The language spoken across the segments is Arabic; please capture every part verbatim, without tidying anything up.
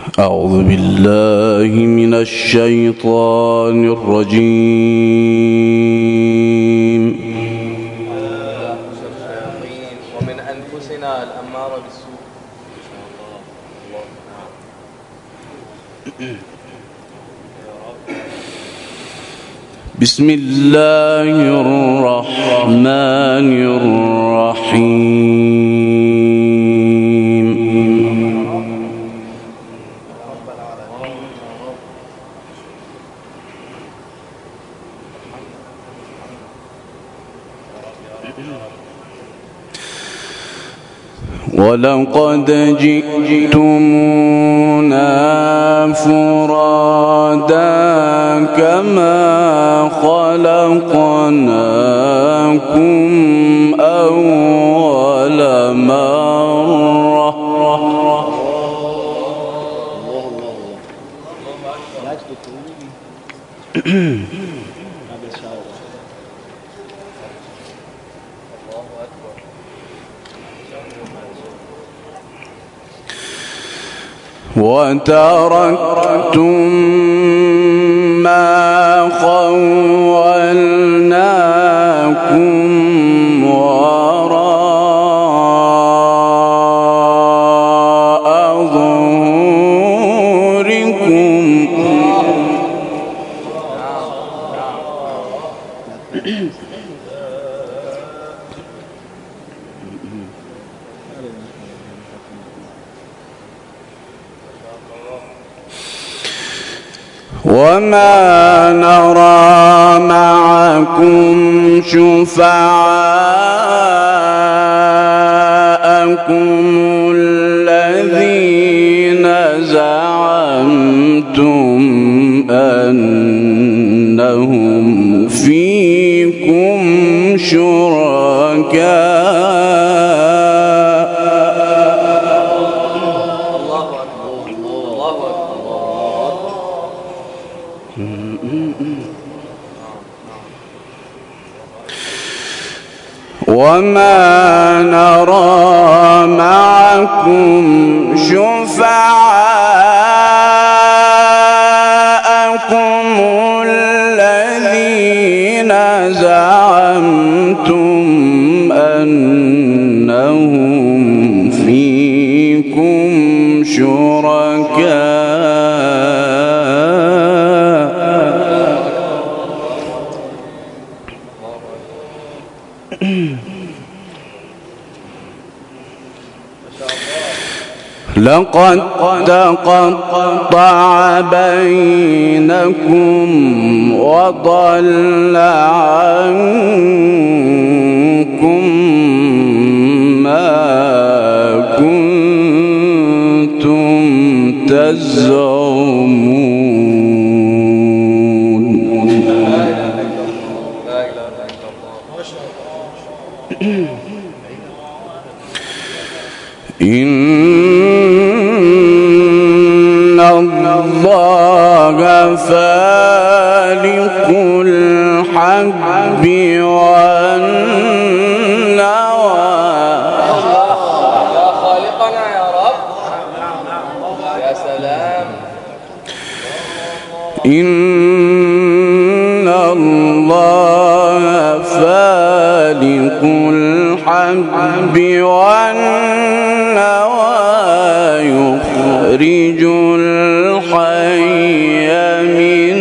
أعوذ بالله من الشيطان الرجيم. ومن أنفسنا الأمارة بالسوء. بسم الله الرحمن الرحيم. ولقد جئتمونا فرادا كما خلقناكم أول مرة. وتركتم ما خولناكم وراء ظهوركم. وما نرى معكم شفعاءكم الذين زعمتم أنهم فيكم شركاء. وما نرى معكم شفعاءكم الذين زعمتم أنهم فيكم شركاء. لقد تقطع بينكم وضل عنكم ما كنتم تزعمون. إن الله فالق الحب والنوى. يا خالقنا يا رب، يا سلام. إن الله فالق الحب والنوى يخرج الحي من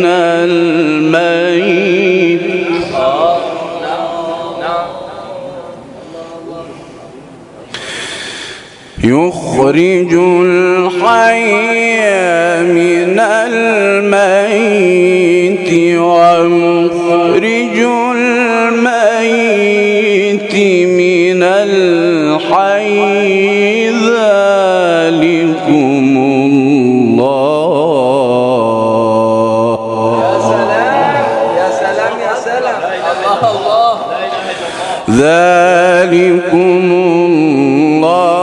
الميت. يخرج الحي من الميت ومخرج الميت من الحي. ذلكم الله. يا سلام يا سلام يا سلام. الله الله. ذلكم الله.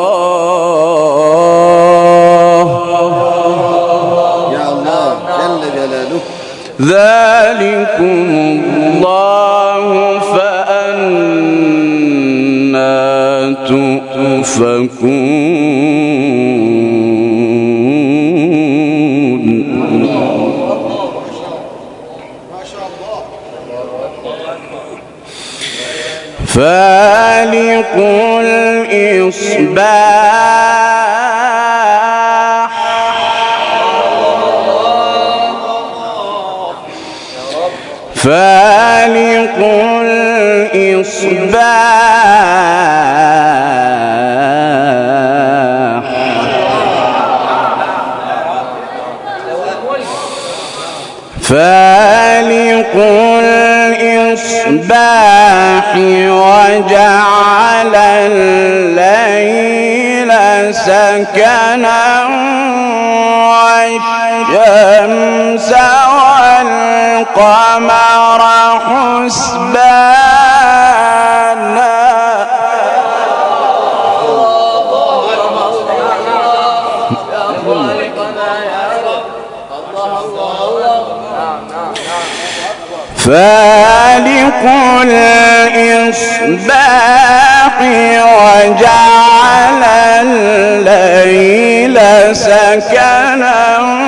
يا الله جل جلاله. ذلكم الله فأنى تؤفكون. فالق الإصباح فالق الإصباح فالق الإصباح وجعل الليل سكنا والشمس والقمر حسبانا فالق الإصباح وجعل الليل سكنا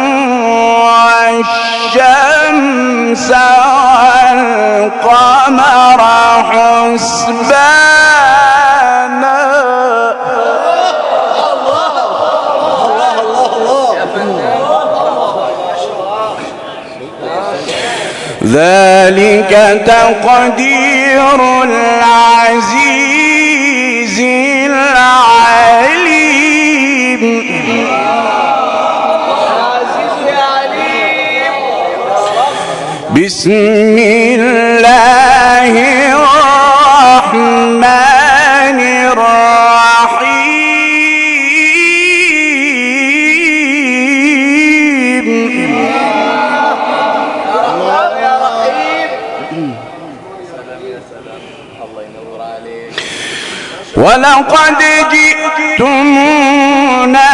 والشمس والقمر حسبانا ذلك تقدير العزيز العليم بسم الله الرحمن الرحيم ولقد جئتمونا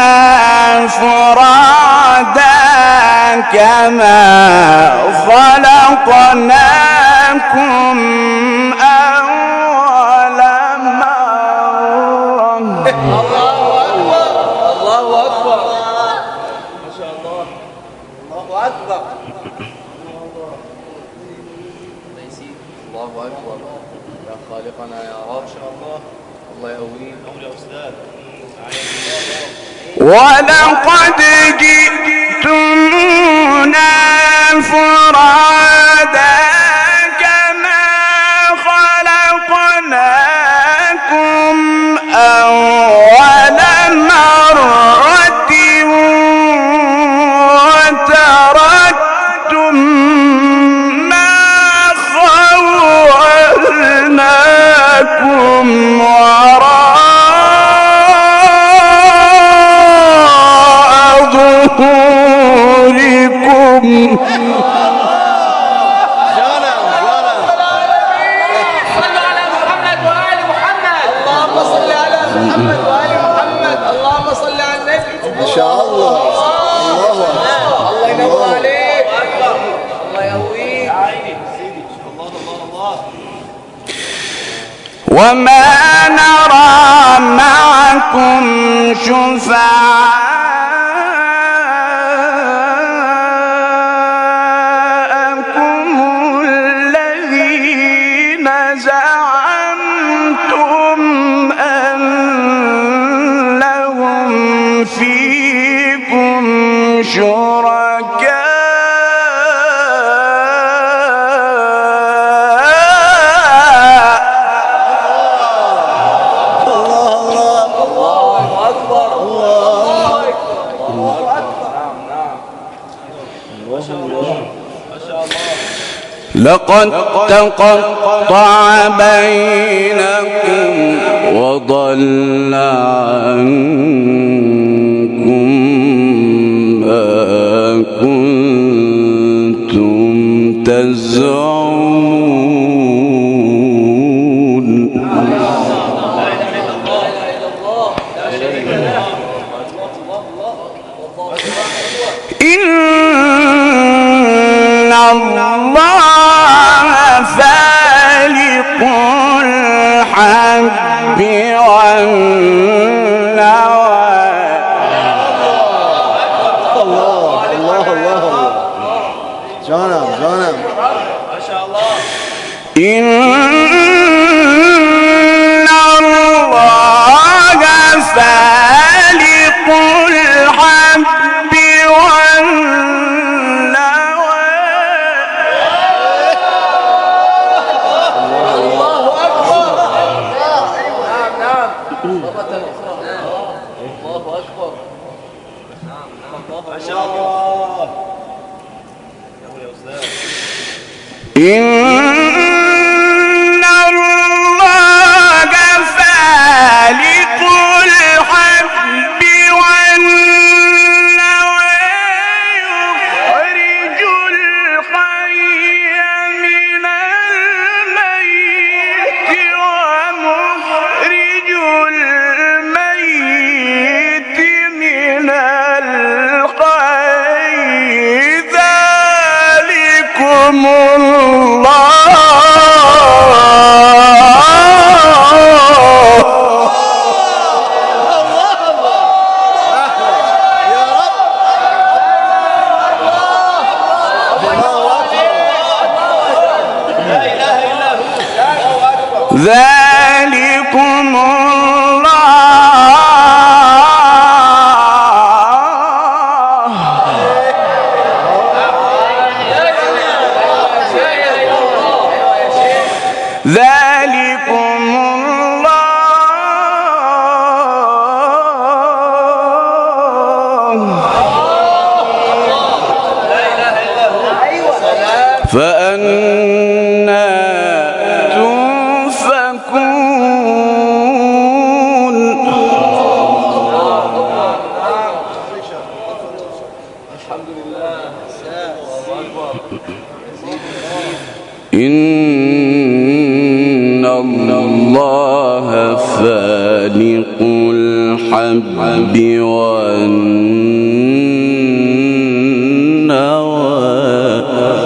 فرادا كما خلقناكم أول مرة. الله أكبر الله أكبر ما شاء الله الله أكبر الله أكبر يا خالقنا يا رب ما شاء الله الله يقويك يا أستاذ. ولقد جئتمونا فرادا كما خلقناكم أول مرة وتركتم ما خولناكم ظهوركم صلوا على محمد وآل محمد. اللهم صل على محمد وآل محمد. اللهم صل على النبي. ما شاء الله الله الله ينور عليك الله يقويك. وما نرى معكم شفعاءكم الذين زعمتم أنهم فيكم شركاء لقد تقطع بينكم وضل عنكم ما كنتم تزعمون. إن الله فالق الحب والنوى. الله الله الله جانم جانم ما شاء الله. إن الله إن الله فالق الحب والنوى يخرج الحي من الميت ومخرج الميت من الحي ذلكم ذلكم الله ذلكم الله فأنا إن الله فالق الحب والنوى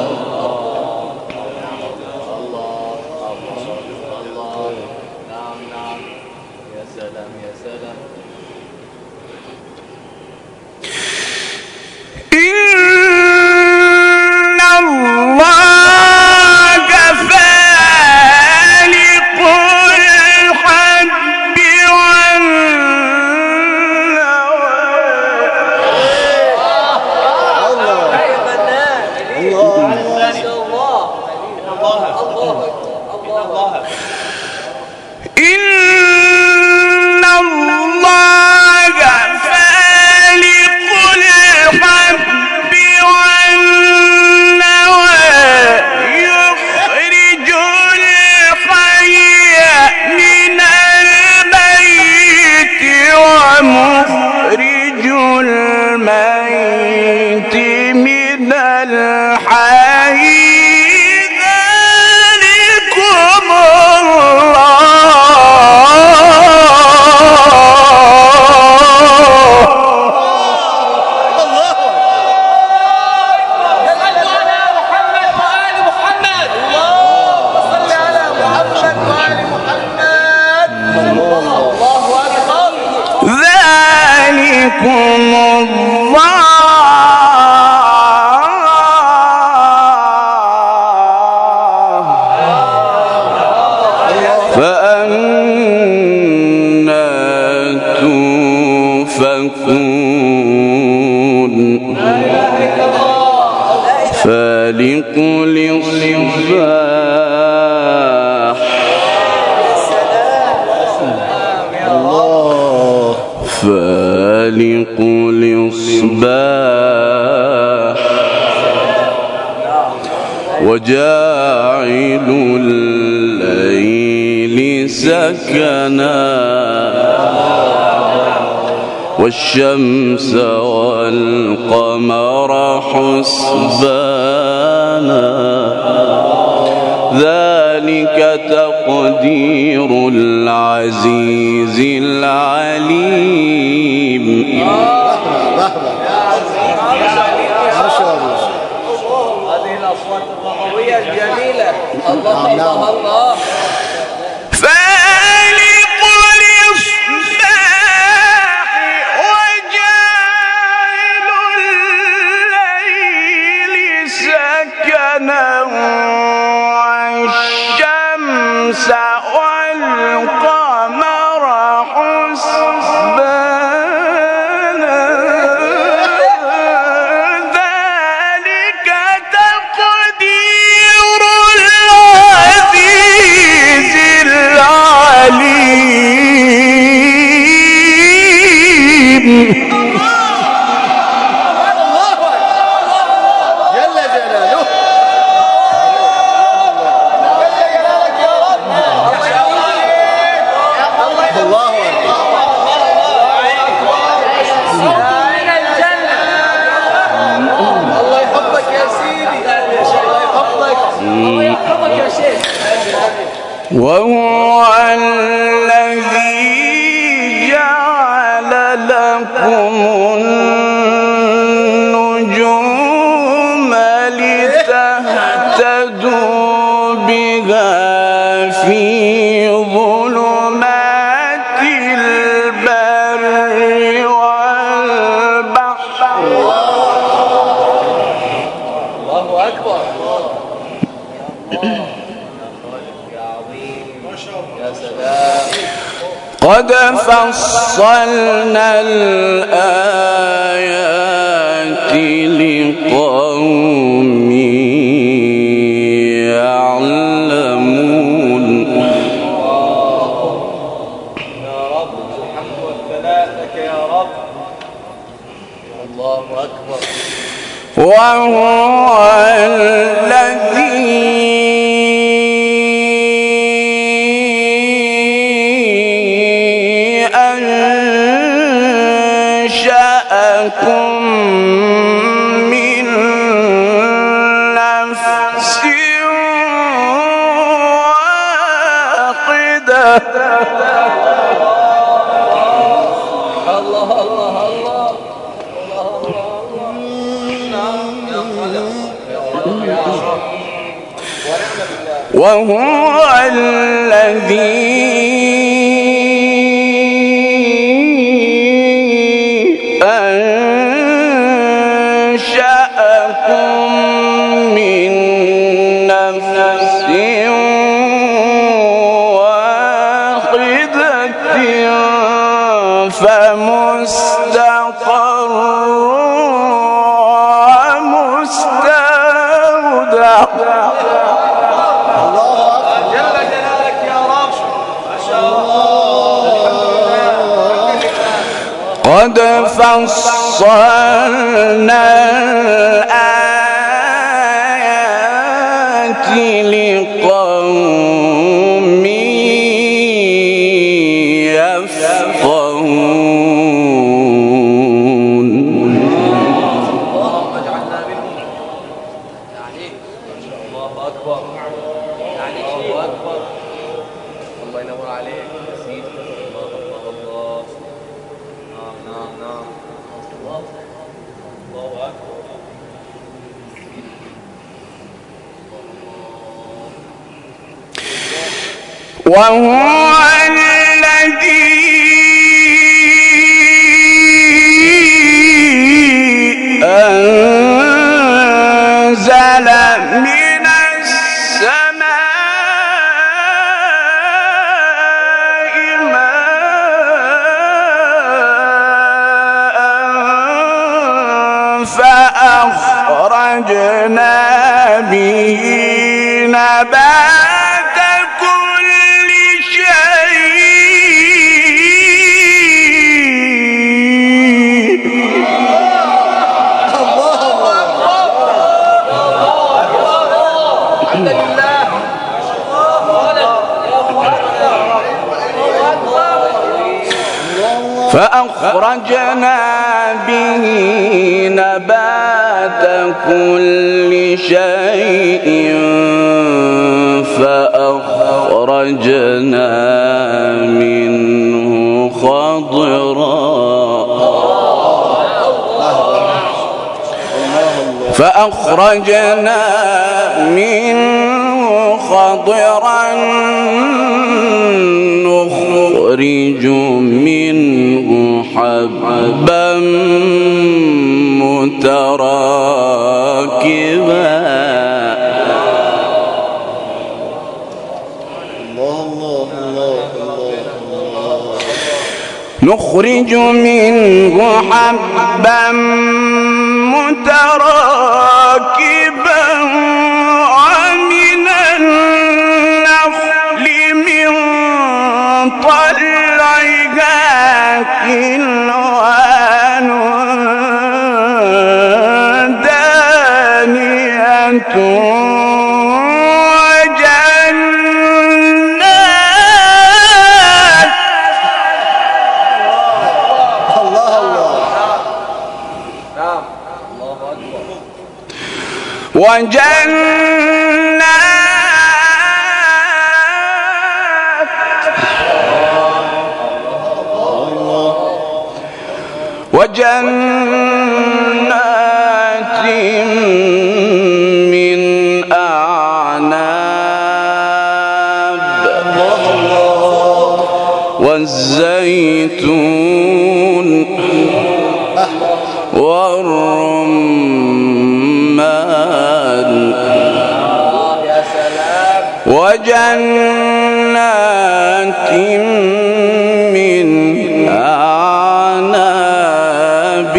فالق الإصباح الله فالق الإصباح وجاعل الليل سكنا والشمس والقمر حسبانا ذلك تقدير العزيز العليم. هذه الأصوات الربوية الجميلة. الله الله الله. فالق الإصباح وجاعل الليل سكنا والشمس والقمر حسبانا ذلك تقدير العزيز العليم. وهو الذي جعل لكم النجوم لتهتدوا بها في ظلمات البر والبحر. الله أكبر. قد فصلنا الآيات لقوم يعلمون. يا رب الحمد والثناء لك يا رب. الله أكبر. وهو الذي أنشأكم من نفس واحدة. الله الله الله وهو الذي أنشأكم من نفس واحدة فمستقر ومستودع. جل جلالك يا رب. ما شاء الله. قد فصلنا الآيات لقوم يفقهون. اللهم اجعلنا منهم. يعني الله أكبر. يعني الله أكبر. الله ينور عليك يا سيدي. الله الله الله. نعم نعم نعم. الله الله أكبر. وهو الذي أنزل من السماء ماء فأخرجنا به نبات كل شيء. الحمد لله. فأخرجنا به نبات كل شيء فأخرجنا منه خضرا فأخرجنا منه خضرا نخرج منه حبا متراكبا. نخرج منه حبا متراكبا ومن النخل من طلعها كنوان دانية وجنات وجنات من أعناب والزيتون والرمان وجنات من أعناب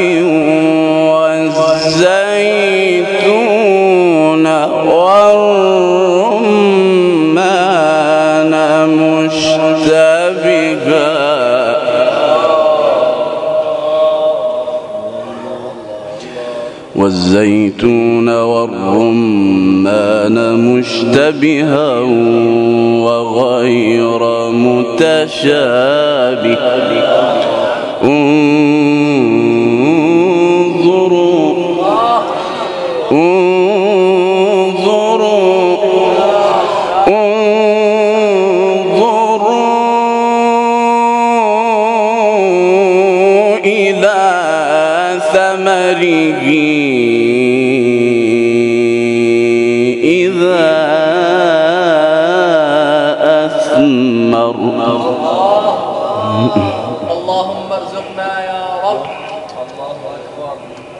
والزيتون والرمان مشتبها والزيتون والرمان مشتبها وغير متشابه انظروا انظروا انظروا إلى ثمره إذا أثمر. اللهم ارزقنا يا رب. الله أكبر.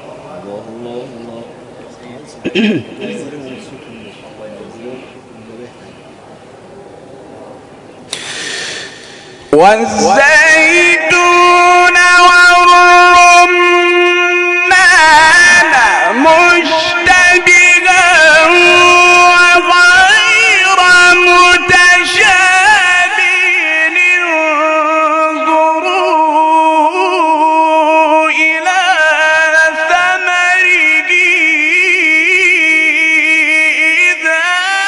والزيتون والرمان مشتبها وغير متشابه انظروا إلى ثمره إذا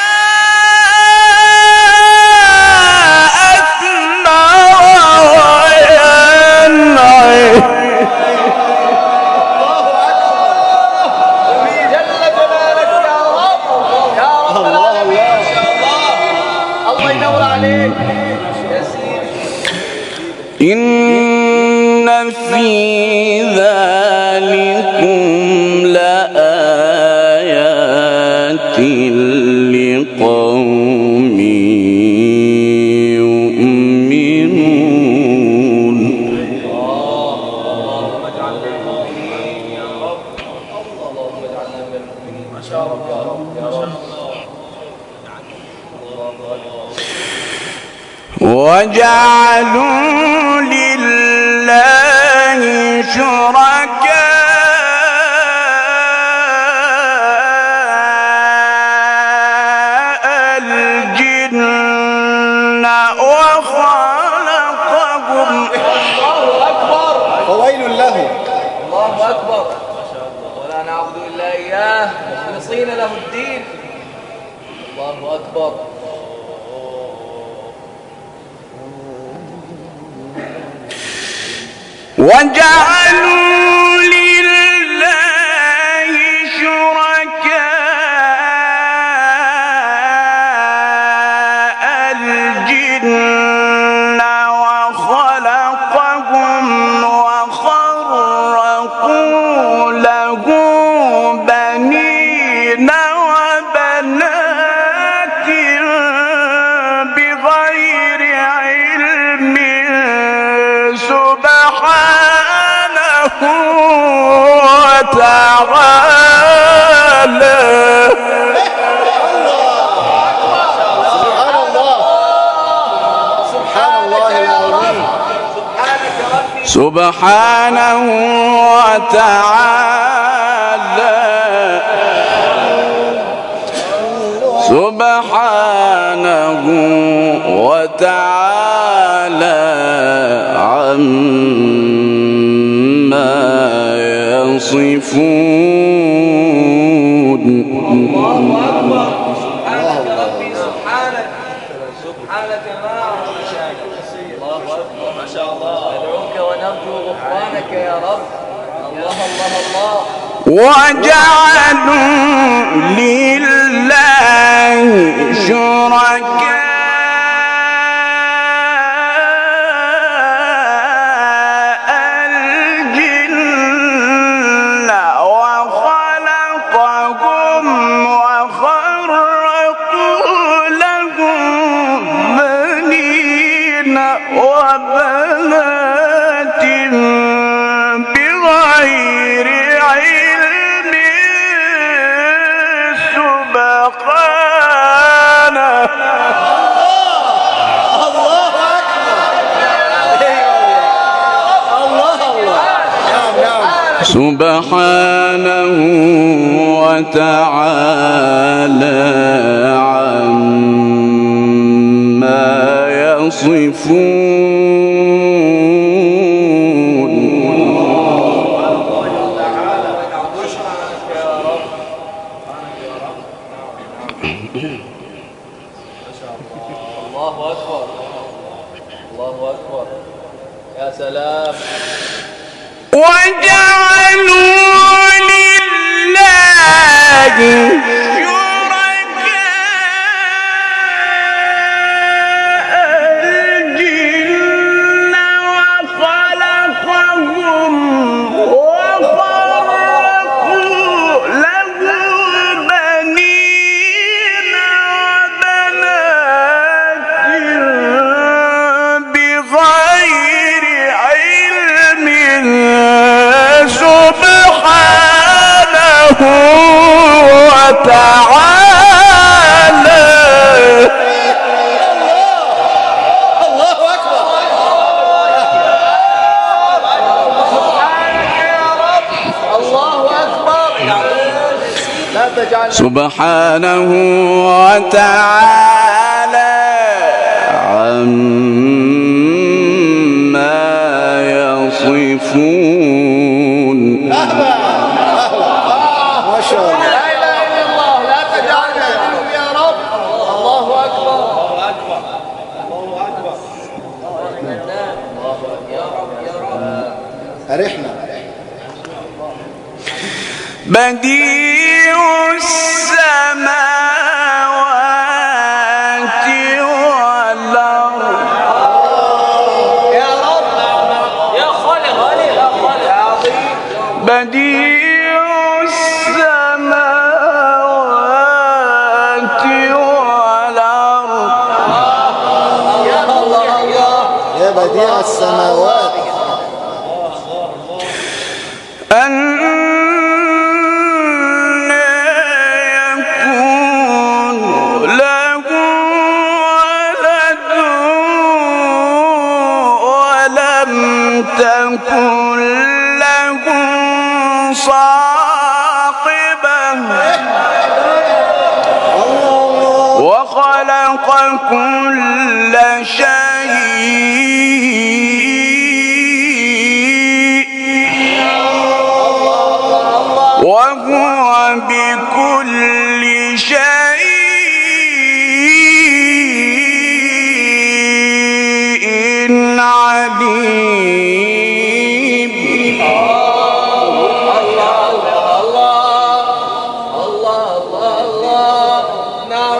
إن في ذلكم لآيات لقوم يؤمنون. اللهم اجعلنا مؤمنين يا رب. اللهم اجعلنا من المؤمنين ما شاء الله يا رب. وجعلوا لله شركاء الجن وخلقهم. الله أكبر. فويل له. الله أكبر. ولا نعبد إلا إياه مخلصين له الدين. الله أكبر. وجعلوا لله شركاء الجن وخلقهم وخرقوا له بنين وبنات بغير علم سبحانه وتعالى. سبحانه وتعالى سبحانه وتعالى عما يصفون. الله أكبر. سبحانك ربي سبحانك سبحانك ما أعلم. الله أكبر ما شاء الله. ندعوك ونرجو غفرانك يا رب. الله الله الله. وجعلوا لله شركاء الجن سبحانه وتعالى عما يصفون. الله أكبر الله أكبر يا سلام. وجعلوا لله وتعالى. الله أكبر. سبحانك يا رب. الله أكبر. لا تجعل سبحانه وتعالى عما يصفون. ما شاء الله. لا إله إلا الله. لا تجعلنا منهم يا رب. الله أكبر الله أكبر الله أكبر. يا رب يا رب. أرحنا. بديع السماوات والأرض. يا رب يا خالق يا خالق عظيم. بديع السماوات والأرض. يا الله الله. يا بديع السماوات. أن يكون له ولد ولم تكن له صاحبة وخلق كل شيء وهو بكل شيء عليم. الله الله الله. نعم.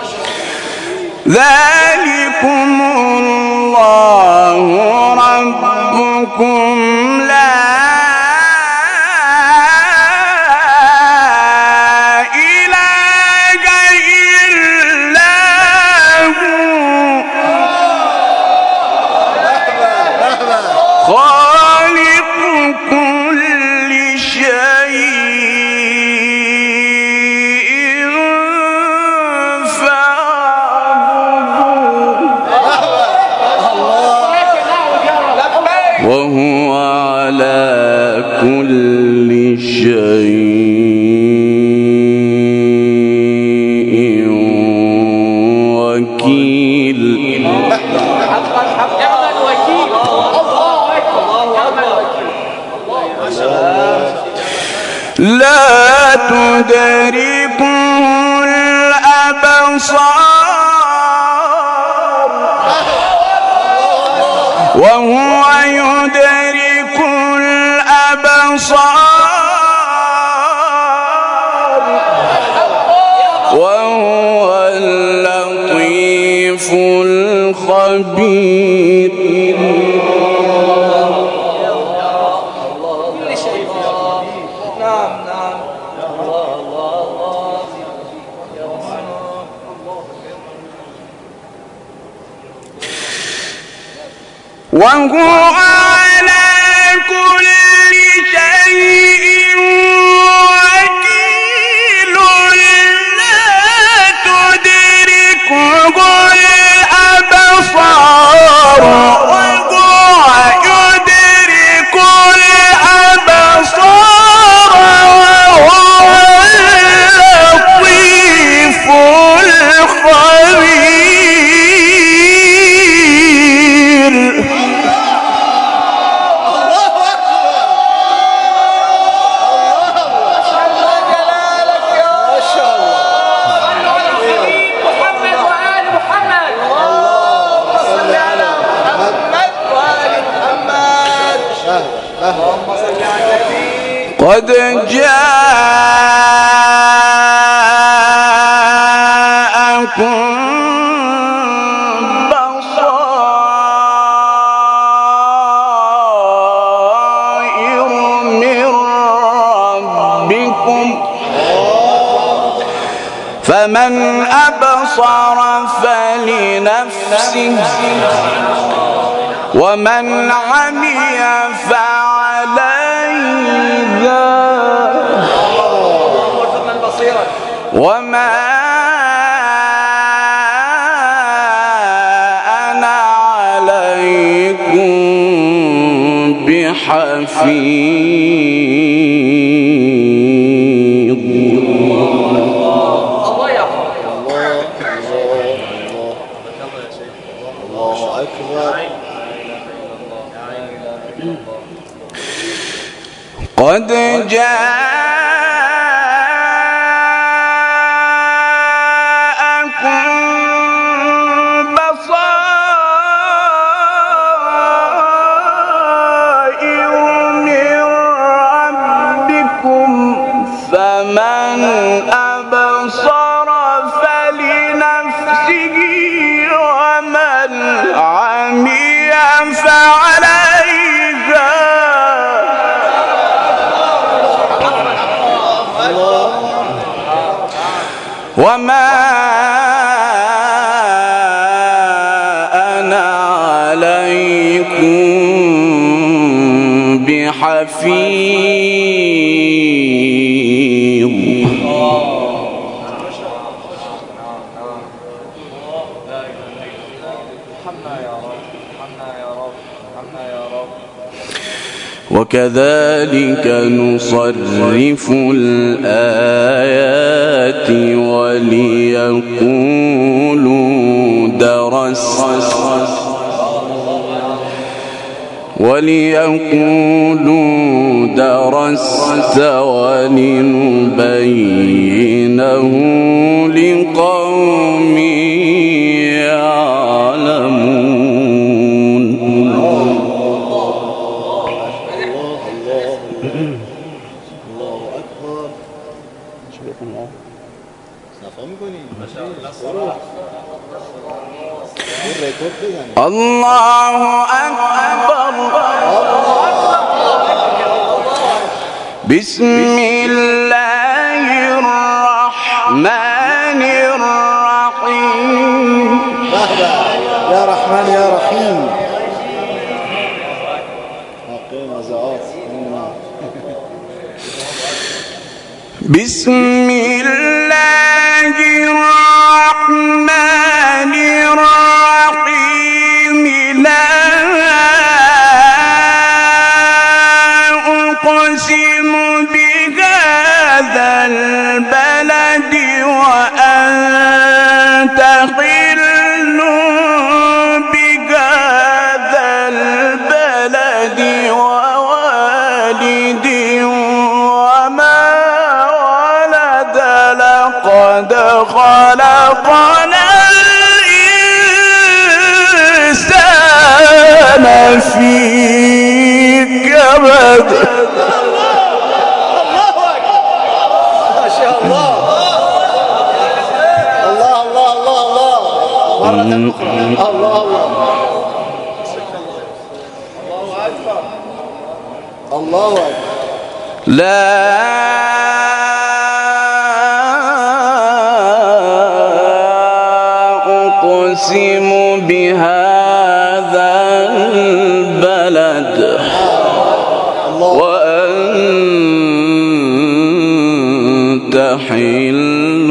ذلكم الله ربكم لا إله إلا هو خالق كل شيء فاعبدوه وهو على كل شيء وكيل. حقا حقا نعم الوكيل. الله أكبر نعم الوكيل. لا تدركه الأبصار وهو يدرك الأبصار وهو اللطيف الخبير. نعم نعم. الله الله الله. يا رب. وهو على كل شيء وكيل. لا تدركه الأبصار وهو يدرك الأبصار قد جاءكم بصائر من ربكم فمن أبصر فلنفسه ومن عمي فعليها وما أنا عليكم بحفيظ. الله يحفظك. الله أكبر. قد جاءكم بصائر من ربكم فمن أبصر فلنفسه ومن عمي فعليها وما أنا عليكم بحفيظ. وكذلك نصرف الآيات وليقولوا درست وليقولوا درست ولنبينه لقوم يعلمون. الله أكبر. الله أكبر. بسم الله الرحمن الرحيم. يا رحمن يا رحيم. أقيم زعات. بسم الله الرحمن الرحيم. لا أقسم بهذا البلد وأنت حل بهذا البلد ووالد وما ولد لقد خلقنا الإنسان في كبد. ما شاء الله. الله الله الله الله. مرة أخرى. الله الله. الله أكبر. الله أكبر. لا أقسم بهذا البلد وأنت حل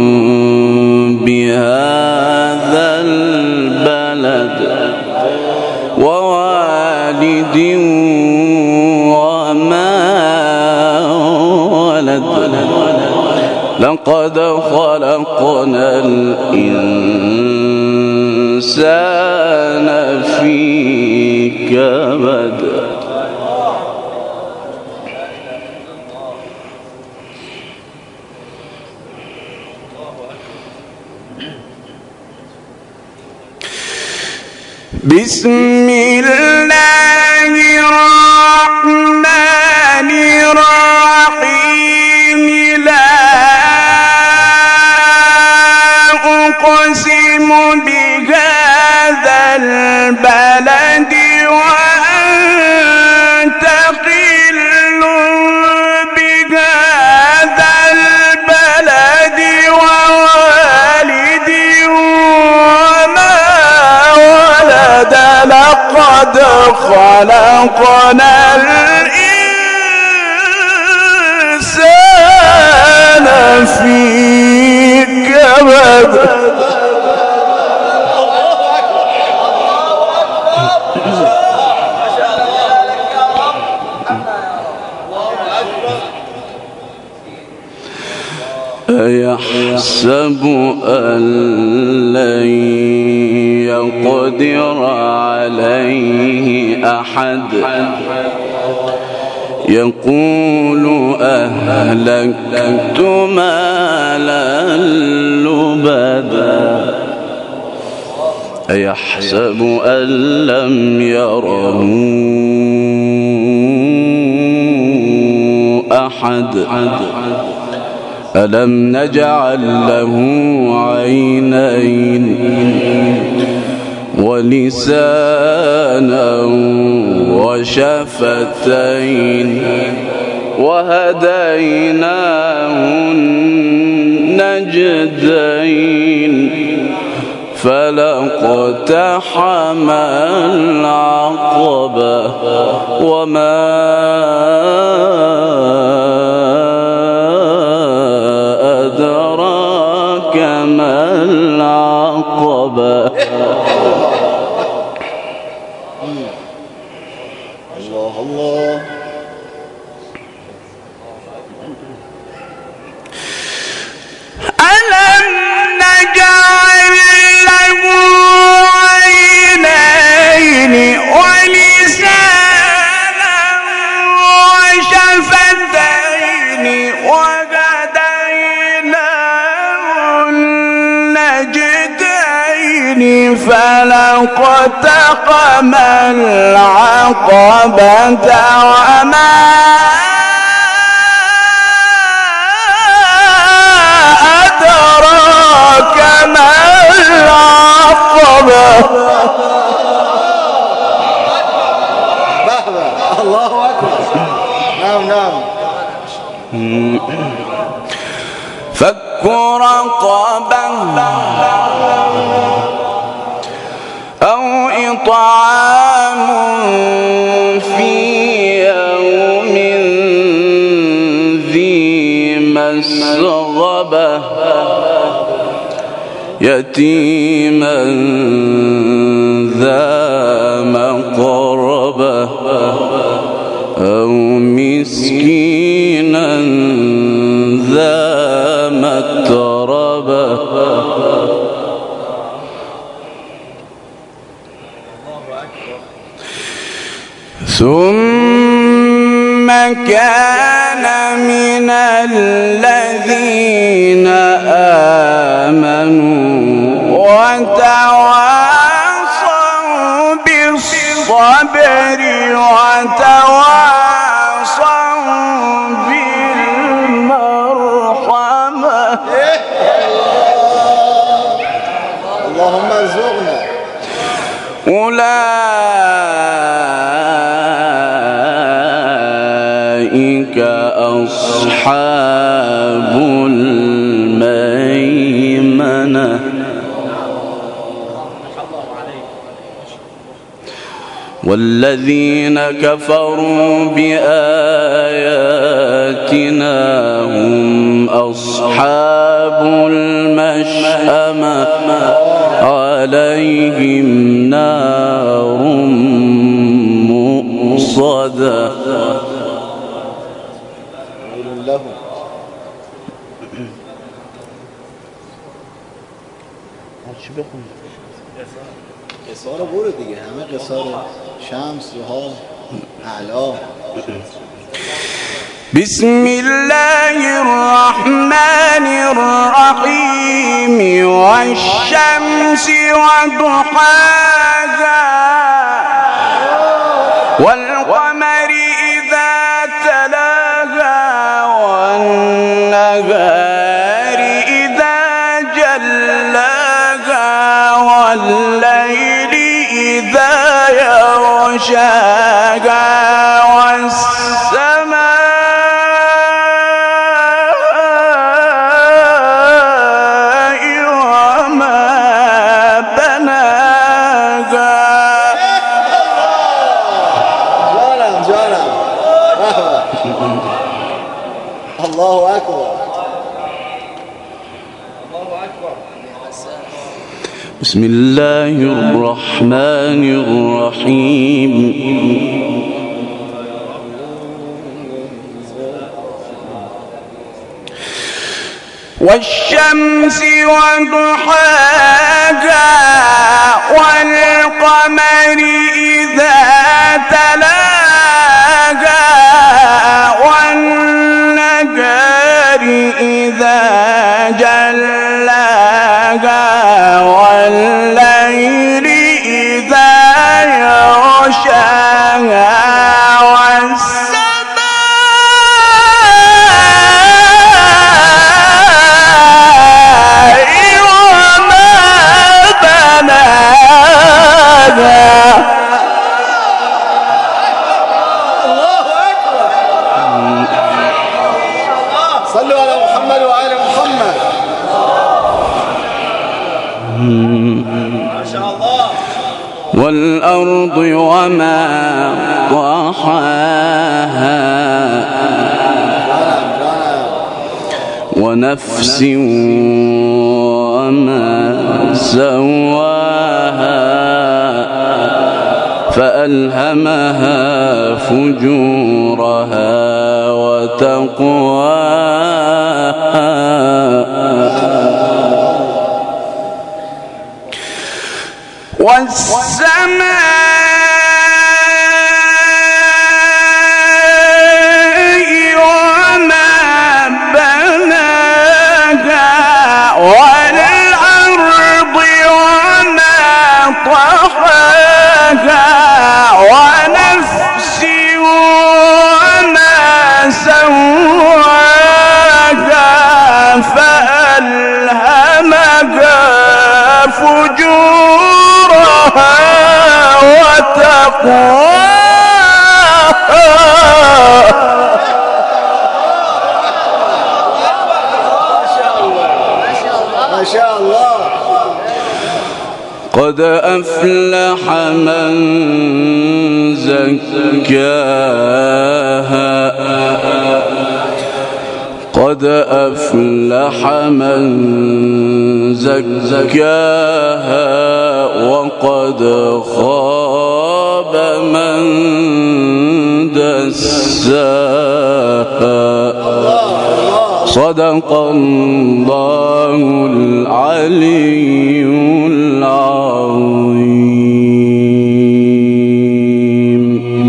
بهذا البلد ووالد وما ولد لقد خلقنا الإنسان في كبد. بسم الله الرحمن الرحيم. ولقد خلقنا الإنسان في كبد أيحسب أن لن يقدر عليه أحد يقول أهلكت مالا لبدا أيحسب أن لم يره أحد ألم نجعل له عينين ولسانا وشفتين وهديناه النجدين فلاقتحم العقبة وما أدراك ما العقبة الله الله ألم نجعل له عينين ولسانا وشفتين وهديناه النجدين فلاقتحم العقبة وما أدراك ما العقبة بهبة الله أكبر نعم نعم فك رقبة أو إطعام في يوم ذي مسغبة يتيما ذا مقربة أو مسكينا ذا متربة ثم كان من الذين آمنوا وتواصوا بالصبر وتواصوا بالمرحمة اللهم ارزقنا أولئك أصحاب الميمنة والذين كفروا بآياتنا هم أصحاب المشأمة عليهم نار مؤصدة له قصار برو دیگه همه قصار شمس ها اعلا بسم الله الرحمن الرحيم والشمس وضحاها والقمر إذا تلاها والنهار إذا جلاها والليل إذا يغشاها والسماء وما بناها الله أكبر. بسم الله الرحمن الرحيم. والشمس وضحاها والقمر إذا تلاها والنهار إذا جلاها والليل إذا يغشاها صلوا على محمد وآل محمد. ما شاء الله. والأرض وما طحاها ونفس وما سواها فألهمها فجورها وتقواها والسماء وما بناها والأرض وما طحاها ونفس وما سواها فألهمها فجورها وتقواها. ما شاء الله. قد أفلح من زكاها قد أفلح من زكاها وقد خاب من دساها. صدق الله العلي العظيم.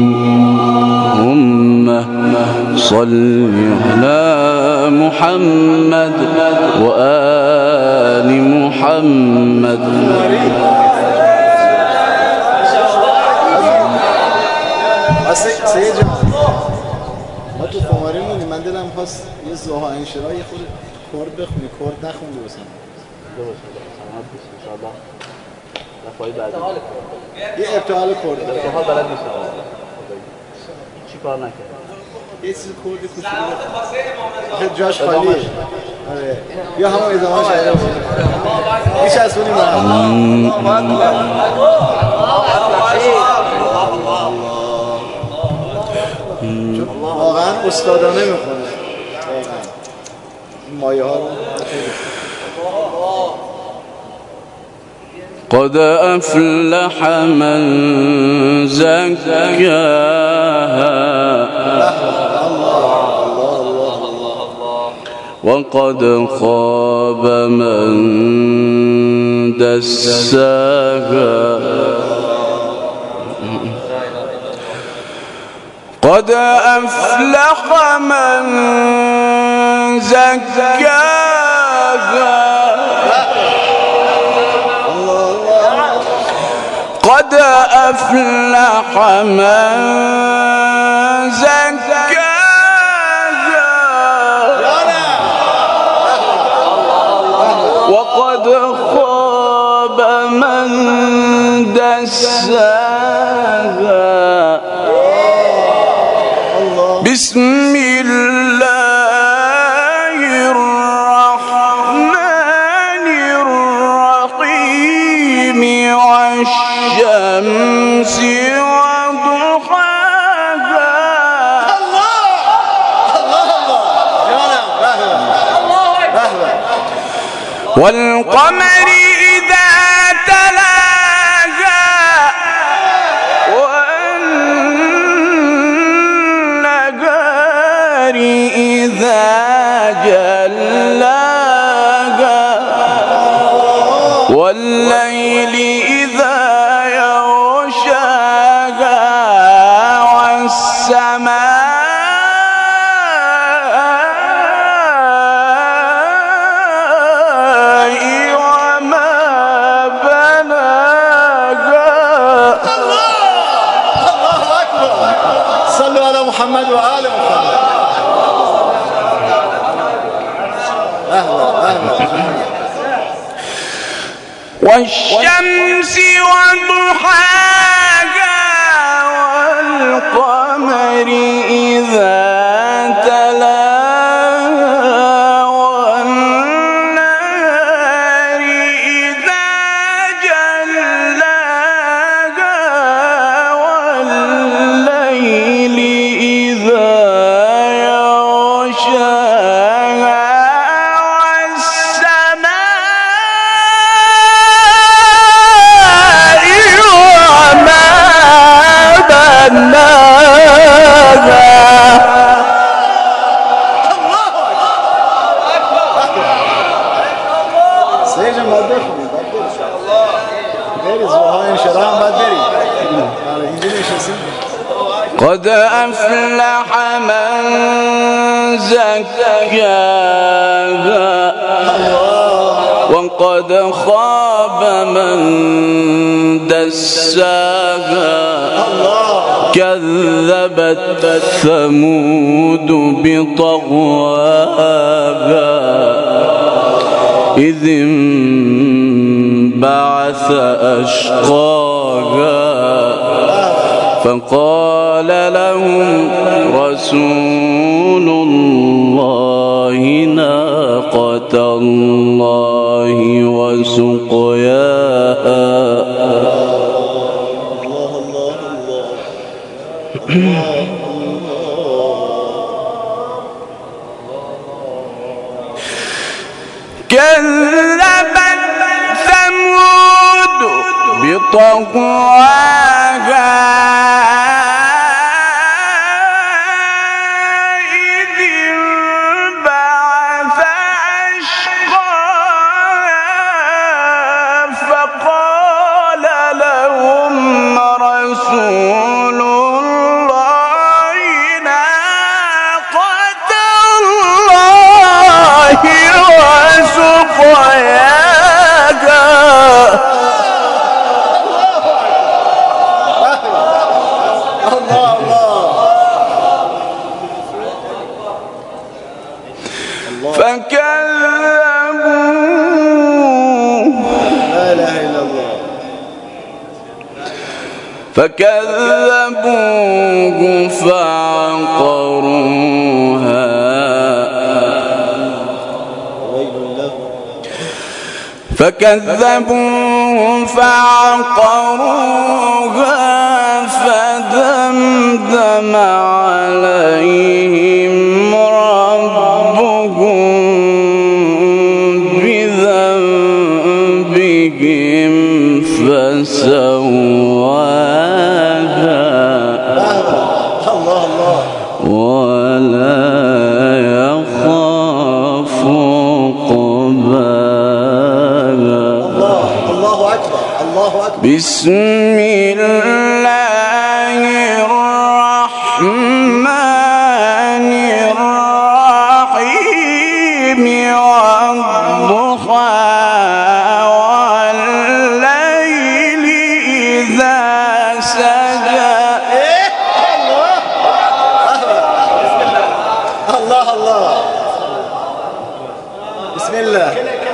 اللهم صل على محمد وآل محمد. سید جان ما تو خماری مونی، من دلم خواست یه زها انشرا یه خود کرد بخونی، کرد نخوندی بسن یه ابتحال کرد ابتحال بلد نیست چی کار نکرد یه چیز کردی کشوری بخون جاش خالیه. یا همون ادامه شده ایش از اونی من واقعا استادانه میخونه این مایه ها رو. قد أفلح من زكاها وقد خاب من دساها. قد أفلح من زكاها قد أفلح من زكاها وقد خاب من دساها. بسم الله الرحمن الرحيم. والشمس وضحاها والقمر إذا تلاها والنهار إذا جلاها والليل إذا يغشاها والسماء محمد وآل محمد. أهلا أهلا. والشمس وضحاها والقمر إذا تلاها والنهار إذا جلاها والليل إذا يغشاها والسماء وما بناها. سيجا ما تدري ما تدري إن شاء الله غير زوها إن شاء الله ما تدري على إنجيل إيش اسمه. قد أفلح من زكاها وقد خاب من دساها. كذبت ثمود بطغواها إذ انبعث أشقاها فقال لهم رسول الله ناقة الله وسقياها. الله الله الله. كذبت ثمود بطغواها إذ انبعث أشقاها فقال لهم رسول الله ناقة الله وسقياها. فكذبوه فعقروها فكذبوه فعقروها فدمدم عليهم ربهم بذنبهم فسواها ولا يخاف عقباها. الله أكبر الله أكبر. بسم الله الرحمن الرحيم والضحى والليل إذا سجى. الله الله. بسم الله.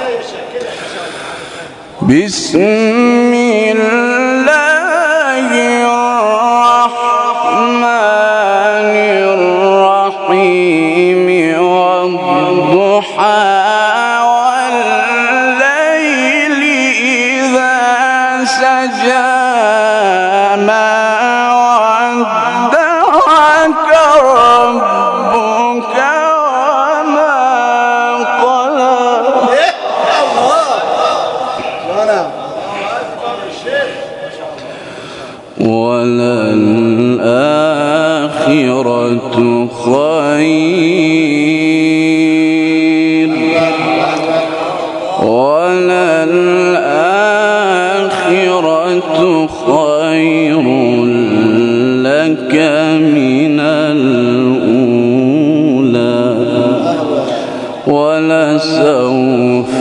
بسم الله الرحمن الرحيم والضحى والليل إذا سجى ما ودعك ربك وما قلى. ولسوف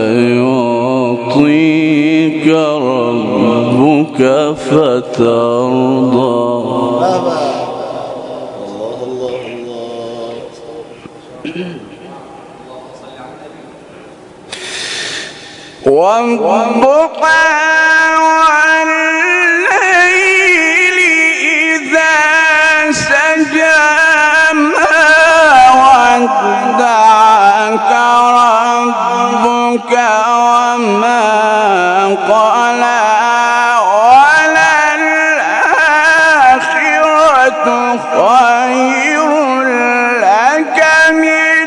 يعطيك ربك فترضى. الله الله الله. والضحى والليل إذا سجى ما ودعك ربك وما قلى وللآخرة خير لك من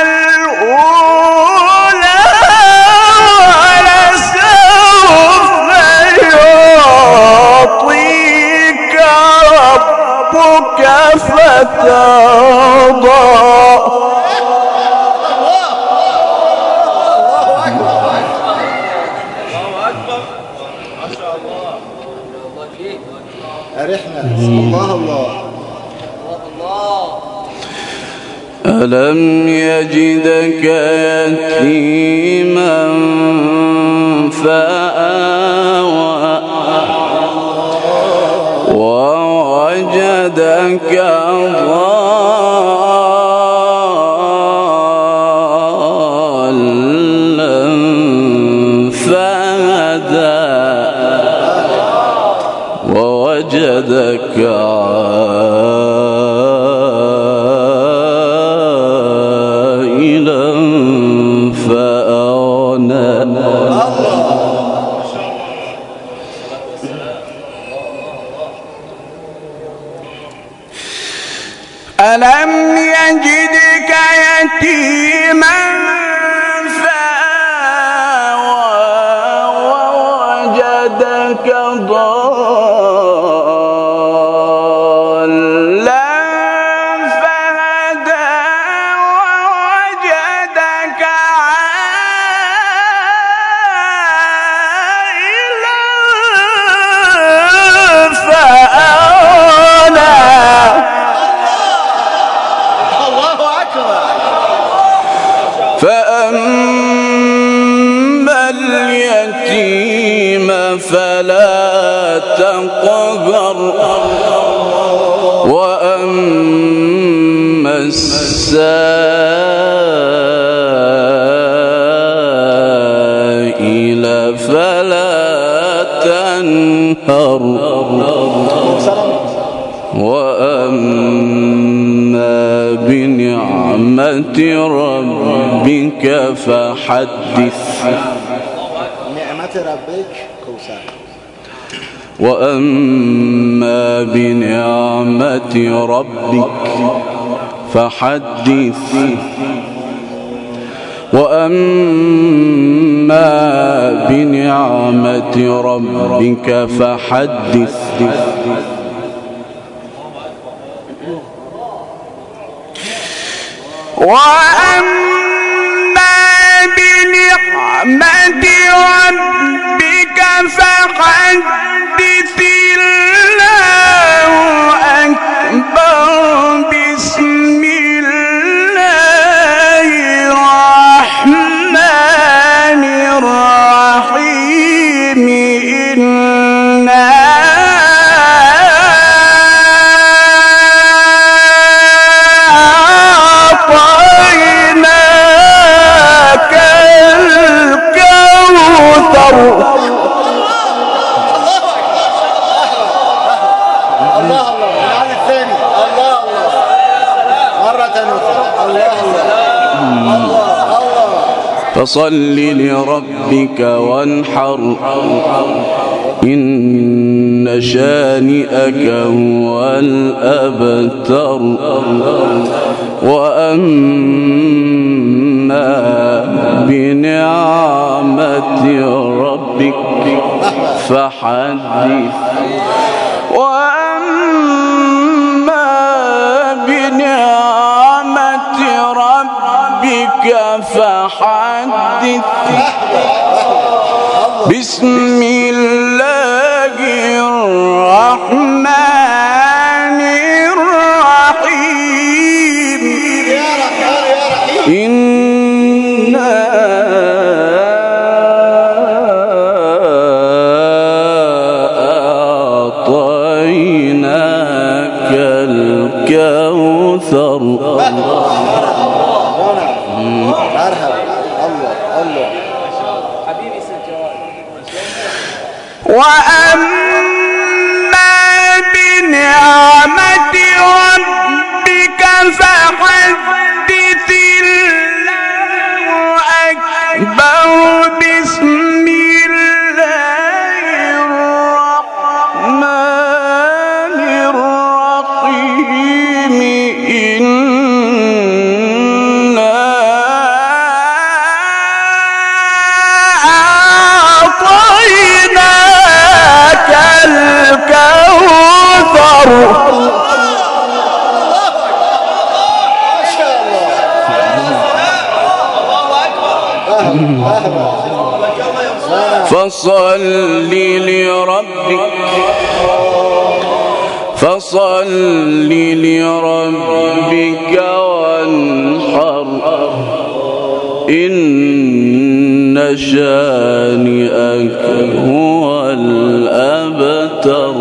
الأولى ولسوف يعطيك ربك فترضى. أرحنا. الله الله. ألم يجدك يتيما فآوى ووجدك ضالا فهدى ووجدك عائلا فأغنى. ألم يجدك يتيما فآوى ووجدك ضالا فهدى ووجدك عائلا فأغنى. الله أكبر. فأما اليتيم فلا تقهر وأما السائل فلا تنهر وأما بنعمة ربك فحدث. نعمة ربك كوثر. وأما بنعمة ربك فحدث. وأما بنعمة ربك فحدث. وأما بنعمة ربك فحدث. الله أكبر. بسم الله الرحمن الرحيم. إنا أعطيناك الكوثر. الله الله. العدد الثاني. الله الله. مرة أخرى. الله الله. الله الله. فصل لربك وانحر إن شانئك هو الأبتر. وأما بنعمة ربك فحدث. وأما بنعمة ربك فحدث. بسم الله الرحمن الرحيم. يا رحمن يا رحيم. إن مرحبا. الله الله حبيبي سجاد. وأما بنعمة ربك فحدث الله أكبر. بسم الله الرحمن الرحيم. إنا أعطيناك الكوثر. فصل لربك فصل لربك وانحر. إن شانئك هو الأبتر.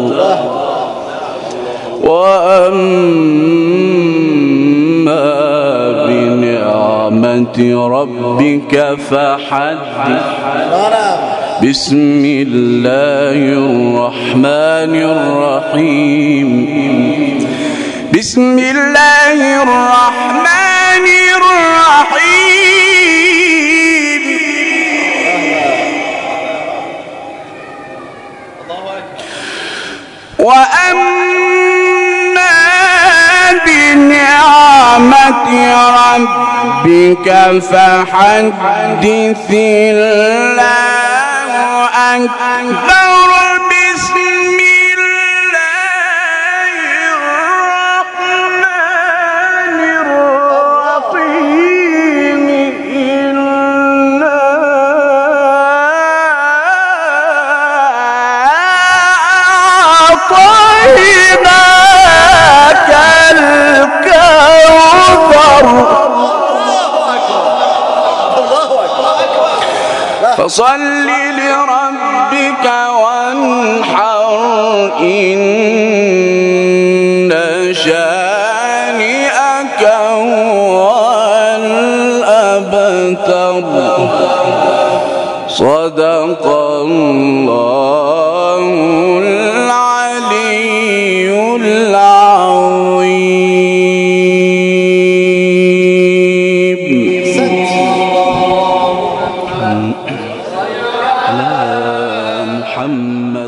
وأما بنعمة ربك فحدث. بسم الله الرحمن الرحيم. بسم الله الرحمن الرحيم. وأما بنعمة ربك فحدث. الله أكبر. بسم الله الرحمن الرحيم. إنا أعطيناك الكوثر. فصل لربك وانحر. إن شانئك هو الأبتر. صدق الله العلي العظيم. محمد